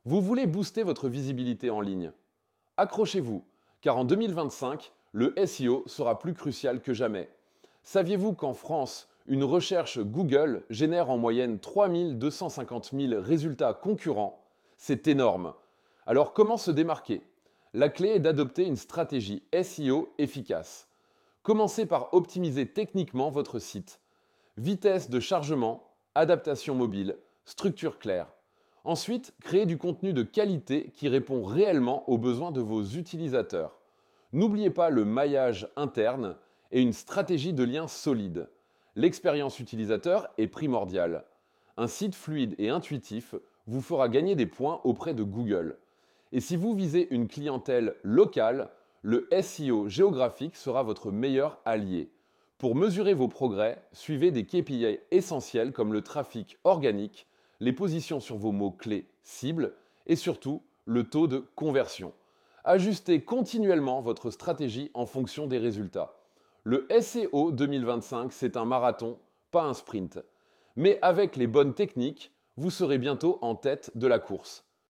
Vous voulez booster votre visibilité en ligne? Accrochez-vous, car en 2025, le SEO sera plus crucial que jamais. Saviez-vous qu'en France, une recherche Google génère en moyenne 3 250 000 résultats concurrents? C'est énorme. Alors comment se démarquer? La clé est d'adopter une stratégie SEO efficace. Commencez par optimiser techniquement votre site. Vitesse de chargement, adaptation mobile, structure claire. Ensuite, créez du contenu de qualité qui répond réellement aux besoins de vos utilisateurs. N'oubliez pas le maillage interne et une stratégie de lien solide. L'expérience utilisateur est primordiale. Un site fluide et intuitif vous fera gagner des points auprès de Google. Et si vous visez une clientèle locale, le SEO géographique sera votre meilleur allié. Pour mesurer vos progrès, suivez des KPI essentiels comme le trafic organique, les positions sur vos mots-clés cibles et surtout le taux de conversion. Ajustez continuellement votre stratégie en fonction des résultats. Le SEO 2025, c'est un marathon, pas un sprint. Mais avec les bonnes techniques, vous serez bientôt en tête de la course.